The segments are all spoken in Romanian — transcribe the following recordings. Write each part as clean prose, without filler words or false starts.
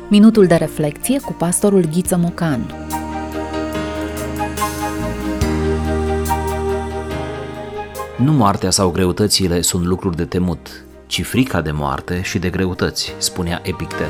Minutul de reflecție cu pastorul Ghiță Mocan. Nu moartea sau greutățile sunt lucruri de temut, ci frica de moarte și de greutăți, spunea Epictet.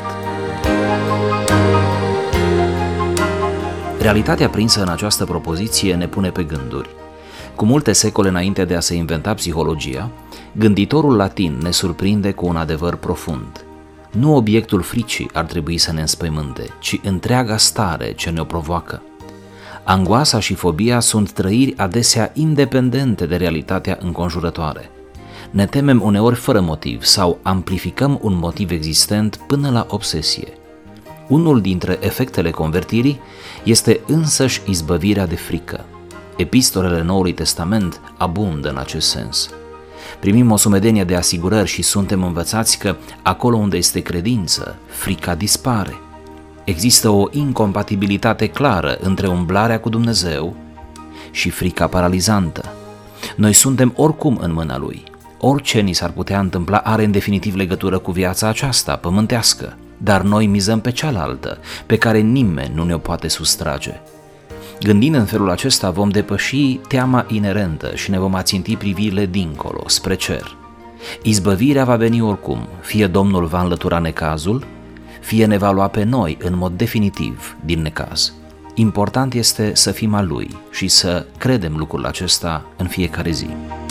Realitatea prinsă în această propoziție ne pune pe gânduri. Cu multe secole înainte de a se inventa psihologia, gânditorul latin ne surprinde cu un adevăr profund. Nu obiectul fricii ar trebui să ne înspăimânte, ci întreaga stare ce ne-o provoacă. Angoasa și fobia sunt trăiri adesea independente de realitatea înconjurătoare. Ne temem uneori fără motiv sau amplificăm un motiv existent până la obsesie. Unul dintre efectele convertirii este însăși izbăvirea de frică. Epistolele Noului Testament abundă în acest sens. Primim o sumedenie de asigurări și suntem învățați că acolo unde este credință, frica dispare. Există o incompatibilitate clară între umblarea cu Dumnezeu și frica paralizantă. Noi suntem oricum în mâna Lui. Orice ni s-ar putea întâmpla are în definitiv legătură cu viața aceasta, pământească, dar noi mizăm pe cealaltă, pe care nimeni nu ne-o poate sustrage. Gândind în felul acesta, vom depăși teama inerentă și ne vom aținti privirile dincolo, spre cer. Izbăvirea va veni oricum, fie Domnul va înlătura necazul, fie ne va lua pe noi în mod definitiv din necaz. Important este să fim al Lui și să credem lucrul acesta în fiecare zi.